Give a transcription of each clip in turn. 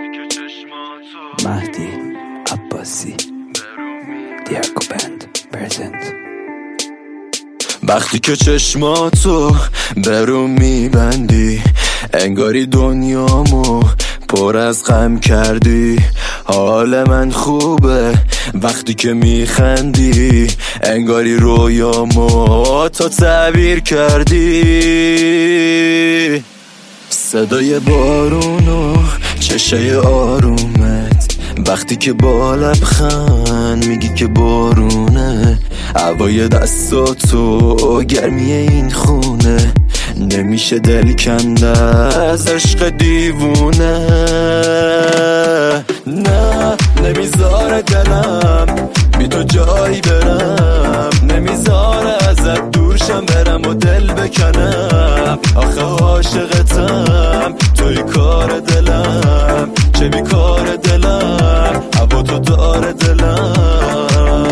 مهدی عباسی دیاکو بند پرزنت. وقتی که چشماتو برو میبندی انگاری دنیامو پر از غم کردی. حال من خوبه وقتی که میخندی انگاری رویامو تو تعبیر کردی. صدای بارونو چشه آرومت وقتی که با لبخند میگی که بارونه. هوای دستاتو گرمی این خونه نمیشه دل کنده از عشق دیوونه. نه نمیذاره دلم بی تو جایی برم، نمیذاره ازت دورشم برم و دل بکنم. آخه عاشقتم توی کار دلم، چه بی کار دلم هوا تو داره دلم.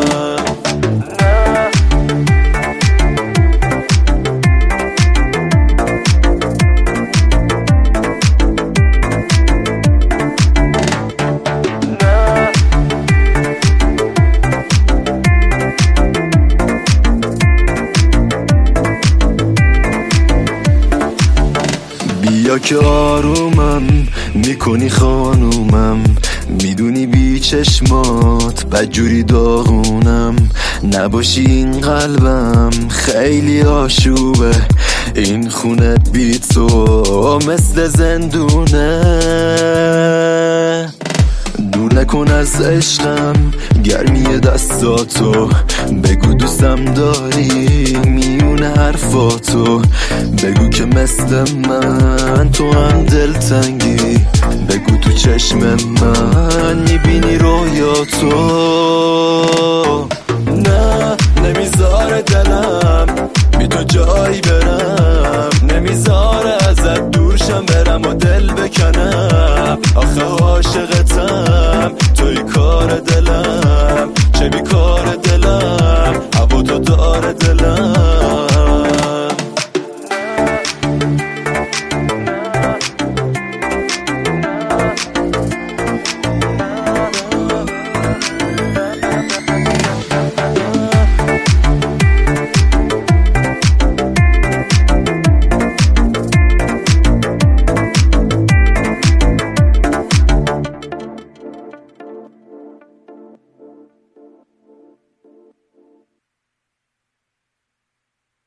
بیا که آرومم میکنی خانومم، میدونی بی چشمات بدجوری داغونم. نباشی این قلبم خیلی آشوبه، این خونه بی تو مثل زندونه. دور نکن از عشقم گرمی دستاتو، بگو دوستم داری میون حرفاتو. بگو که مثل من تو هم دلتنگی، بگو تو چشم من میبینی رویاتو. نه نمیذاره دلم بی تو جایی برم، نمیذاره ازت دورشم برم و دل بکنم. آخه عاشقتم توی کار دلم، چه بی کار دلم هوا تو داره دلم.